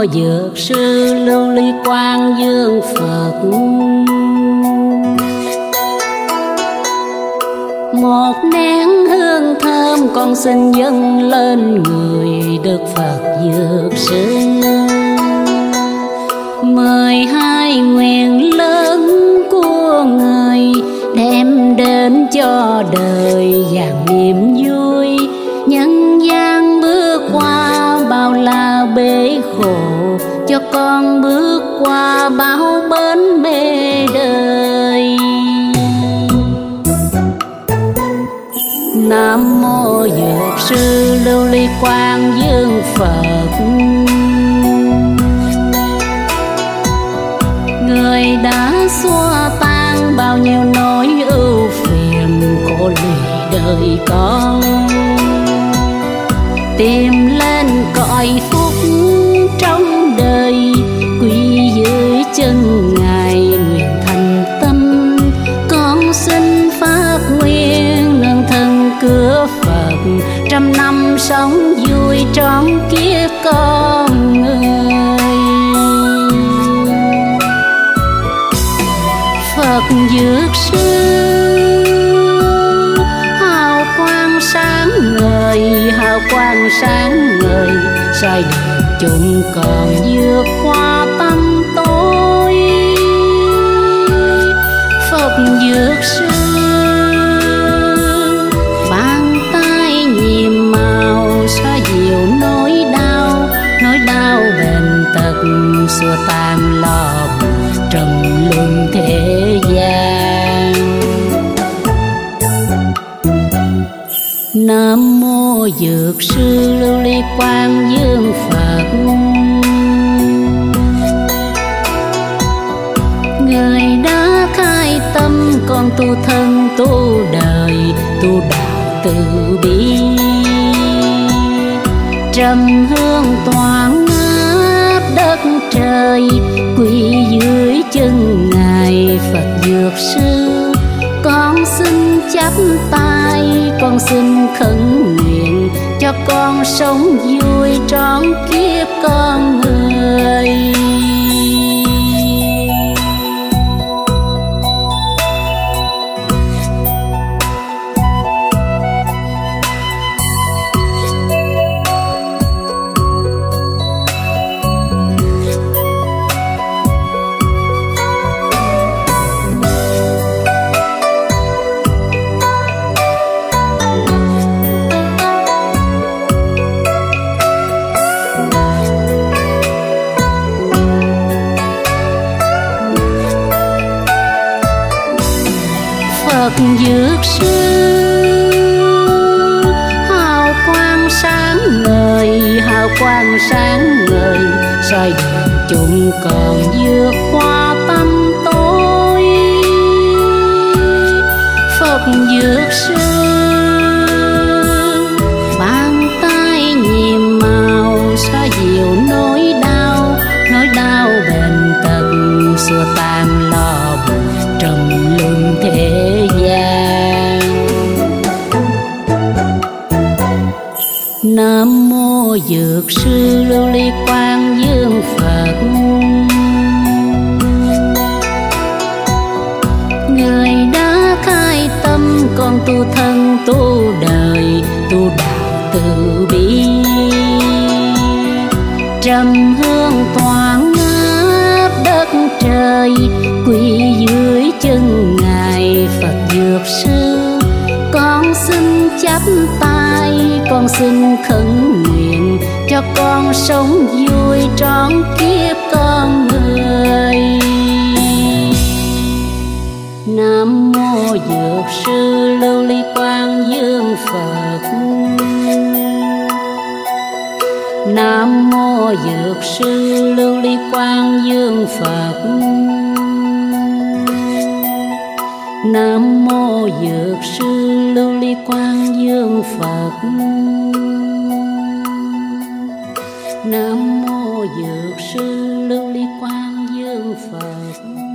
dược sư Lưu Ly Quang Dương Phật. Một nén hương thơm con xin dâng lên người Đức Phật Dược Sư. 12 nguyện lớn của người đem đến cho đời vàng niềm vui. Nhân gian bước qua bao la bể khổ, cho con bước qua bao bến mê đời. Nam mô Dược Sư Lưu Ly Quang Dương Phật. Người đã xua tan bao nhiêu nỗi ưu phiền khổ lụy đời con, tìm lên cõi phúc trong đời, quy dưới chân Ngài nguyện thành tâm. Con xin phát nguyện nương thân cửa Phật, trăm năm sống vui trọn kiếp con người. Phật Dược Sư hào quang sáng ngời, hào quang sáng ngời, soi đường chúng còn vượt qua tâm tối. Phật Dược Sư bàn tay nhiệm màu, xoa dịu nỗi đau bệnh tật, xua tan lo buồn trầm luân thế gian. Nam mô Dược Sư Lưu Ly Quang Dương Phật. Người đã khai tâm con tu thân tu đời, tu đạo từ bi. Trầm hương toán ngát đất trời, quy dưới chân Ngài Phật Dược Sư. Con xin chắp tay, con xin khấn nguyện, cho con sống vui trọn kiếp con người. Phật Dược Sư hào quang sáng ngời, hào quang sáng ngời, soi đường chúng còn vượt qua tâm tối. Phật Dược Sư bàn tay nhiệm màu, xoa dịu nỗi đau bệnh tật, xua tan lo buồn trầm luân thế gian. Nam mô Dược Sư Lưu Ly Quang Dương Phật. Người đã khai tâm con tu thân tu đời, tu đạo từ bi. Trầm hương toán ngát đất trời, quy dưới chân Ngài Phật Dược Sư. Con xin chắp tay, con xin khấn nguyện, cho con sống vui trọn kiếp con người. Nam mô Dược Sư Lưu Ly Quang Dương Phật. Nam mô Dược Sư Lưu Ly Quang Dương Phật. Nam mô Dược Sư Lưu Ly Quang Dương Phật. Nam mô Dược Sư Lưu Ly Quang Dương Phật.